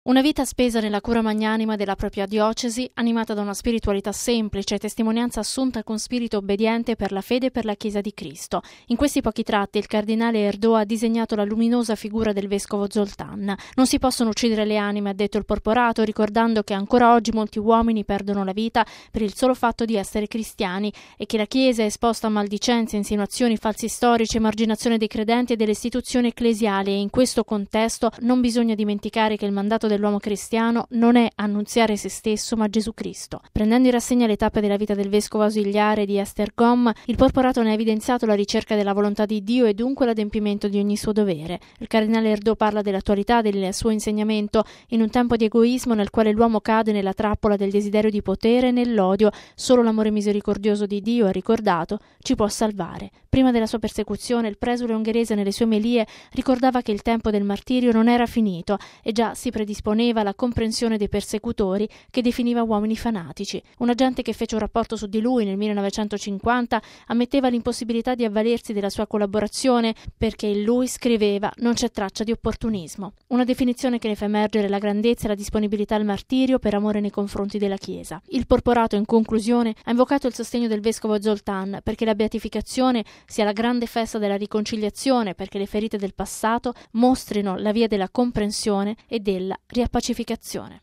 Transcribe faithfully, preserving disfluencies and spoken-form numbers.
Una vita spesa nella cura magnanima della propria diocesi, animata da una spiritualità semplice e testimonianza assunta con spirito obbediente per la fede e per la Chiesa di Cristo. In questi pochi tratti il cardinale Erdo ha disegnato la luminosa figura del vescovo Zoltán. Non si possono uccidere le anime, ha detto il porporato, ricordando che ancora oggi molti uomini perdono la vita per il solo fatto di essere cristiani e che la Chiesa è esposta a maldicenze, insinuazioni, falsi storici, emarginazione dei credenti e delle istituzioni ecclesiali, e in questo contesto non bisogna dimenticare che il mandato dell'uomo cristiano non è annunziare se stesso ma Gesù Cristo. Prendendo in rassegna le tappe della vita del vescovo ausiliare di Esztergom, il porporato ne ha evidenziato la ricerca della volontà di Dio e dunque l'adempimento di ogni suo dovere. Il cardinale Erdo parla dell'attualità del suo insegnamento in un tempo di egoismo nel quale l'uomo cade nella trappola del desiderio di potere e nell'odio. Solo l'amore misericordioso di Dio, ha ricordato, ci può salvare. Prima della sua persecuzione, il presule ungherese nelle sue omelie ricordava che il tempo del martirio non era finito e già si predisponeva alla comprensione dei persecutori, che definiva uomini fanatici. Un agente che fece un rapporto su di lui nel millenovecentocinquanta ammetteva l'impossibilità di avvalersi della sua collaborazione perché in lui, scriveva, non c'è traccia di opportunismo. Una definizione che ne fa emergere la grandezza e la disponibilità al martirio per amore nei confronti della Chiesa. Il porporato, in conclusione, ha invocato il sostegno del vescovo Zoltán perché la beatificazione sia la grande festa della riconciliazione, perché le ferite del passato mostrino la via della comprensione e della riappacificazione.